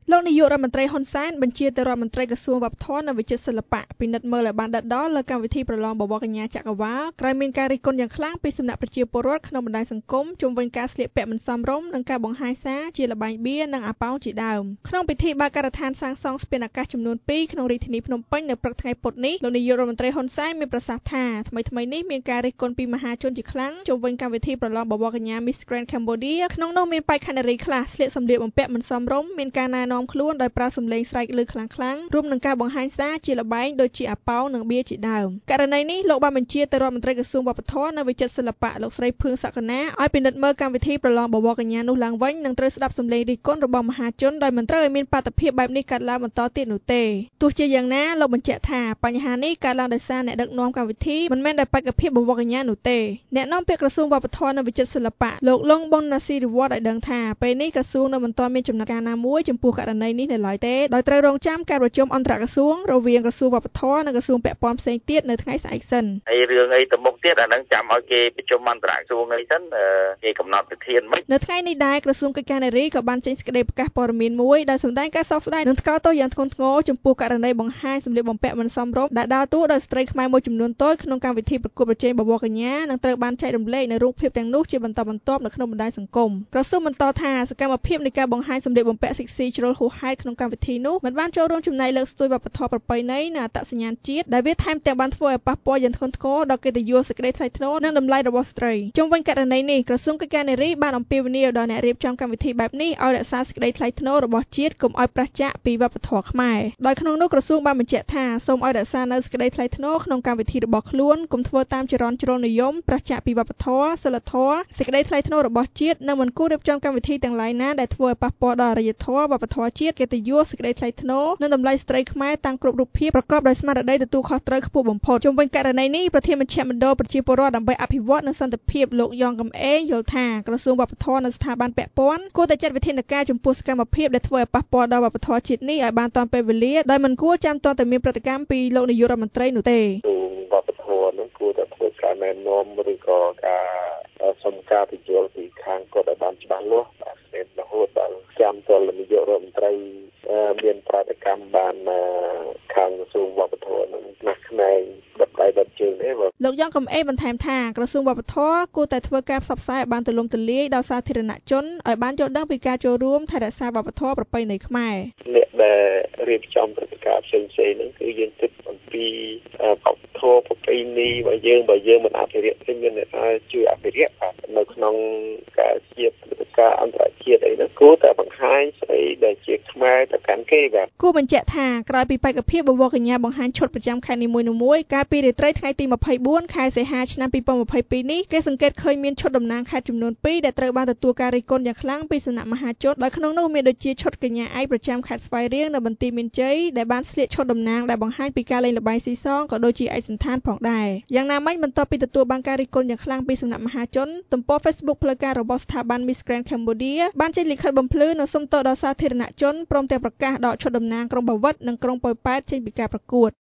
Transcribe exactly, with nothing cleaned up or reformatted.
លោកនាយករដ្ឋមន្ត្រីហ៊ុនសែនបញ្ជាទៅរដ្ឋមន្ត្រីក្រសួងវប្បធម៌និងវិចិត្រសិល្បៈពិនិត្យមើលឲ្យបានដិតដល់លើកម្មវិធីប្រឡងបវរកញ្ញាចក្រវាឡក្រោយមានការរិះគន់យ៉ាងខ្លាំងពីសំណាក់ប្រជាពលរដ្ឋក្នុងបណ្ដាញសង្គមជុំវិញការស្លៀកពាក់មិនសមរម្យនិងការបង្ហាញសារជាល្បែងបៀនិងអាប៉ោងជាដើមក្នុងពិធីបើកការដ្ឋានសាងសង់ស្ពានអាកាសចំនួនពីរក្នុងរាជធានីភ្នំពេញនៅព្រឹកថ្ងៃពុធនេះលោកនាយករដ្ឋមន្ត្រីហ៊ុនសែនមានប្រសាសន៍ថាថ្មីថ្មីនេះមានការរិះគន់ពីមហាជនជាខ្លាំងជុំវិញកម្មវិធីប្រឡងបវរកញ្ញា Miss Grand Cambodia ក្នុងនោះមានបេក្ខនារីខ្លះស្លៀកសម្លៀកបំពាក់មិនសមរម្យមានការណែនាំខ្លួនដោយប្រើសំឡេងស្រែកឮខ្លាំងៗរួមនឹងការបង្ហាញសារជាល្បែងដូចជាអាប៉ោងនិងបៀជាដើមករណីនេះលោកបានបញ្ជាទៅរដ្ឋមន្ត្រីក្រសួងវប្បធម៌និងវិចិត្រសិល្បៈលោកស្រីភឿងសក្កណាឲ្យពិនិត្យមើលកម្មវិធីប្រឡងបវរកញ្ញានោះឡើងវិញនិងត្រូវស្ដាប់សំឡេងរិះគន់របស់មហាជនដោយមិនត្រូវឲ្យមានបាតុភិបបែបនេះកើតឡើងបន្តទៀតនោះទេទោះជាយ៉ាងណាលោកបញ្ជាក់ថាបញ្ហានេះកើតឡើងដោយសារអ្នកដឹកនាំកម្មវិធីមិនមែនដោយបេក្ខភាពបវរកញ្ញានោះទេអ្នកនាំពាក្យក្រសួងវប្បធម៌និងវិចិត្រសិល្បៈលោកលងប៊ុនណាស៊ីរិវត្តឲ្យដឹងថាពេលនេះក្រសួងនៅមិនទាន់មានចំណាត់ការណាមួយចំពោះករណីនេះនៅឡើយទេដោយត្រូវរងចាំការប្រជុំអន្តរក្រសួងរវាងក្រសួងវប្បធម៌និងក្រសួងពាក់ព័ន្ធផ្សេងទៀតនៅថ្ងៃស្អែកសិនហើយរឿងអីទៅមុខទៀតអាហ្នឹងចាំឲ្យគេប្រជុំអន្តរក្រសួងអីសិនគេកំណត់វិធានមិននៅថ្ងៃនេះដែរក្រសួងកិច្ចការនារីក៏បានចេញសេចក្តីប្រកាសព័ត៌មានមួយដោយសម្ដែងការសោកស្ដាយនិងថ្កោលទោសយ៉ាងធ្ងន់ធ្ងរចំពោះករណីបង្ហាញសម្លៀកបំពាក់មិនសមរម្យដែលដើរតួដោយស្ត្រីខ្មែរមួយចំនួនតូចក្នុងកម្មវិធីប្រកួតប្រជែងបវរកញ្ញានិងត្រូវបានចែករំលែកនៅរូបភាពទាំងនោះជាបន្តបន្ទាប់នៅក្នុងបណ្ដាញសង្គមក្រសួងបន្តថាសកម្មភាពនៃការបង្ហាញសម្លៀកបំពាក់សិចស៊ីជ្រុលហួសហេតុក្នុងកម្មវិធីនោះមិនបានចូលរួមចំណែកលើកស្ទួយវប្បធម៌ប្រពៃណីនិងអត្តសញ្ញាណជាតិដែលវាថែមទាំងបានធ្វើឲ្យប៉ះពាល់យ៉ាងធ្ងន់ធ្ងរដល់កិត្តិយសសេចក្តីថ្លៃថ្នូរនិងតម្លៃរបស់ស្ត្រីជុំវិញករណីនេះក្រសួងកិច្ចការនារីបានអំពាវនាវដល់អ្នករៀបចំកម្មវិធីបែបនេះឲ្យរក្សាសេចក្តីថ្លៃថ្នូររបស់ជាតិកុំឲ្យប្រឆាចពីវប្បធម៌ខ្មែរដោយក្នុងនោះក្រសួងបានបញ្ជាក់ថាសូមឲ្យរក្សានូវសេចក្តីថ្លៃថ្នូរក្នុងកម្មវិធីរបស់ខ្លួនកុំធ្វើតាមចរន្តជ្រុលនិយមប្រឆាចពីវប្បធម៌សីលធម៌សេចក្តីថ្លៃថ្នូររបស់ជាតិនិងមិនគួររៀបចំកម្មវិធីទាំងឡាយណាដែលធ្វើឲ្យប៉ះពាល់ដល់អរិយធម៌វប្បធម៌ជាតិកិត្តិយសសេចក្តីថ្លៃថ្នូរនិងតម្លៃស្ត្រីខ្មែរតាមគ្រប់រូបភាពប្រកបដោយស្មារតីទទួលខុសត្រូវខ្ពស់បំផុតជុំវិញករណីនេះប្រធានមជ្ឈមណ្ឌលប្រជាពលរដ្ឋដើម្បីអភិវឌ្ឍនិងសន្តិភាពលោកយ៉ងកំឯងយល់ថាក្រសួងវប្បធម៌និងស្ថាប័នពាក់ព័ន្ធគួរតែចាត់វិធានការចំពោះសកម្មភាពដែលធ្វើឲ្យប៉ះពាល់ដល់វប្បធម៌ជាតិនេះឲ្យបានទាន់ពេលវេលាដោយមិនគួរចាំទាន់តែមានប្រតិកម្មពីលោកនាយករដ្ឋមន្ត្រីនោះទេវប្បធម៌នោះគួរតែធ្វើការណែនាំឬក៏ការសុំការពន្យល់ពីខាងគាត់ឲ្យបានច្បាស់លាស់បាទមានរហូតដល់ចាំទល់នាយករដ្ឋមន្ត្រីមានប្រតិកម្មបានខាងក្រសួងវប្បធម៌នឹងណាស់ខ្នែងដិតដៃដិតជើងទេលោកយ៉ងកំឯងបន្ថែមថាក្រសួងវប្បធម៌គួរតែធ្វើការផ្សព្វផ្សាយឲ្យបានទូលំទូលាយដល់សាធារណជនឲ្យបានយល់ដឹងពីការចូលរួមថែរក្សាវប្បធម៌ប្រពៃណីខ្មែរអ្នកដែលរៀបចំព្រឹត្តិការណ៍ផ្សេងៗហ្នឹងគឺយើងគិតអំពីវប្បធម៌ប្រពៃណីរបស់យើងបើយើងមិនអភិរក្សទេមានអ្នកណាជួយអភិរក្សបាទនៅក្នុងការជាព្រឹត្តិការណ៍អន្តរជាតិអីហ្នឹងគួរតែបង្ហាញស្អីដែលជាខ្មែរទៅកាន់គេបាទគួរបញ្ជាក់ថាក្រោយពីបេក្ខភាពបវរកញ្ញាបង្ហាញឈុតប្រចាំខេត្តនីមួយៗកាលពីរាត្រីថ្ងៃទីម្ភៃបួនខែសីហាឆ្នាំពីរពាន់ម្ភៃពីរនេះគេសង្កេតឃើញមានឈុតតំណាងខេត្តចំនួនពីរដែលត្រូវបានទទួលការរិះគន់យ៉ាងខ្លាំងពីសំណាក់មហាជនដោយក្នុងនោះមានដូចជាឈុតកញ្ញាឯកប្រចាំខេត្តស្វាយរៀងនៅបន្ទាយមានជ័យដែលបានស្លៀកឈុតតំណាងដែលបង្ហាញពីការលេងល្បែងស៊ីសងក៏ដូចជាឯកសណ្ឋានផងដែរយ៉ាងណាមិញបន្ទាប់ពីទទួលបានការរិះគន់យ៉ាងខ្លាំងពីសំណាក់មហាជនទំព័រ Facebook ផ្លូវការរបស់ស្ថាប័ន Miss Grand Cambodia បានចេញលិខិតបំភ្លឺនិងសុំទោសដល់សាធារណជនព្រមទាំងប្រកាសដកឈុតតំណាងក្រុងបាវិតនិងក្រុងប៉ោយប៉ែតចេញពីការប្រកួត